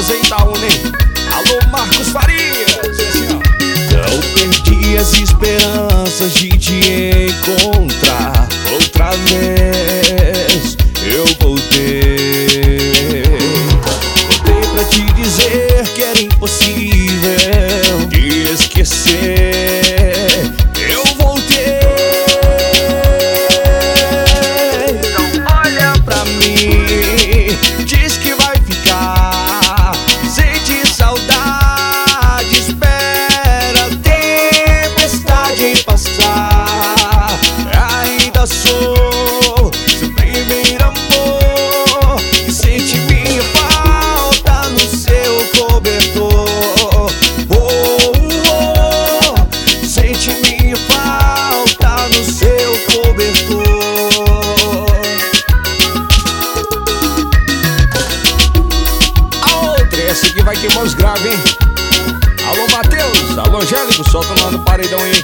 Farias em Itaúna, hein? Alô, Marcos Farias. Assim, ó. Não perdi as esperanças de te encontrar. Outra vez eu voltei pra te dizer que era impossível te esquecer. Eu voltei. Então olha pra mim, diz que vai ficar, sente saudade, espera a tempestade passar. Ainda sou seu primeiro amor e sente minha falta no seu cobertor. Sente minha falta no seu cobertor. Essa aqui vai queimar os graves, hein? Alô, Matheus, alô, Angélico, solta lá no paredão, hein?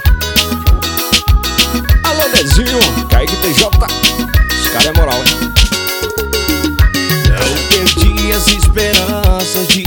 Alô, Dezinho, Kaique TJ, os caras é moral, hein? Não perdi as esperanças de